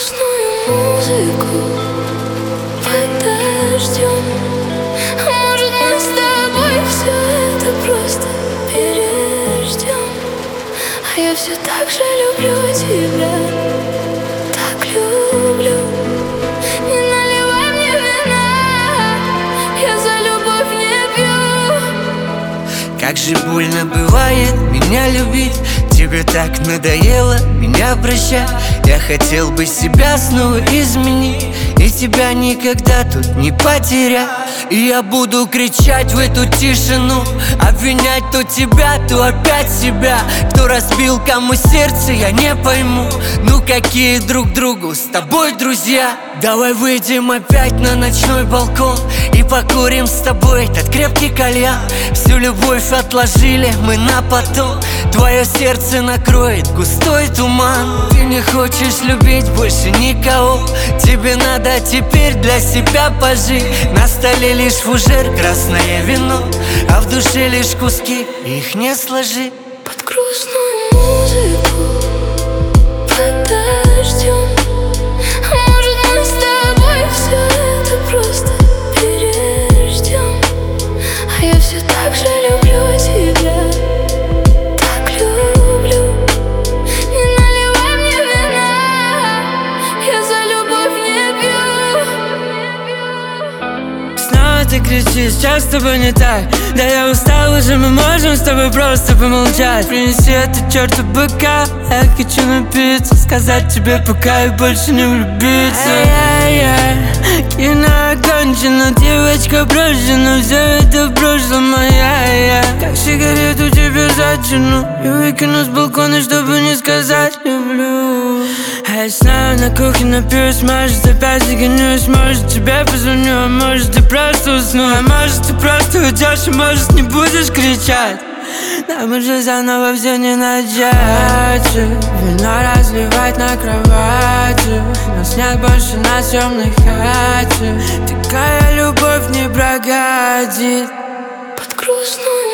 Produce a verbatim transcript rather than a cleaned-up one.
грустную музыку подождем. Может, мы с тобой все это просто переждем. А я все так же люблю тебя, так люблю. Не наливай мне вина, я за любовь не пью. Как же больно бывает меня любить. Тебе так надоело меня прощать. Я хотел бы себя снова изменить и тебя никогда тут не потерять. И я буду кричать в эту тишину, обвинять то тебя, то опять себя. Кто разбил кому сердце, я не пойму. Ну какие друг другу с тобой друзья. Давай выйдем опять на ночной балкон и покурим с тобой этот крепкий кальян. Всю любовь отложили мы на потом. Твое сердце накроет густой туман. Ты не хочешь любить больше никого. Тебе надо теперь для себя пожить. На столе лишь фужер, красное вино, а в душе лишь куски, их не сложи. Под грустную музыку подождем. Может, мы с тобой все это просто переждем. А я все так же люблю тебя, так люблю. Не наливай мне вина, я за любовь не пью. Снова ты кричишь, что с тобой не так? Да я устал уже, мы можем с тобой просто помолчать. Принеси эту черту быка, я хочу напиться, сказать тебе пока и больше не влюбиться. Ай-яй-яй, кино окончено, девочка брошена, все это в прошлом, ай-яй-яй. Как сигарету тебе зачину и выкину с балкона, чтобы не сказать люблю. А я снова на кухне напьюсь, может опять загонюсь. Может тебе позвоню, а может ты просто усну. А может ты просто уйдешь, и может не будешь кричать. Нам уже заново все не начать. Вино разливать на кровати, нас нет больше на съемной хате. Такая любовь не прогадит. Под грустную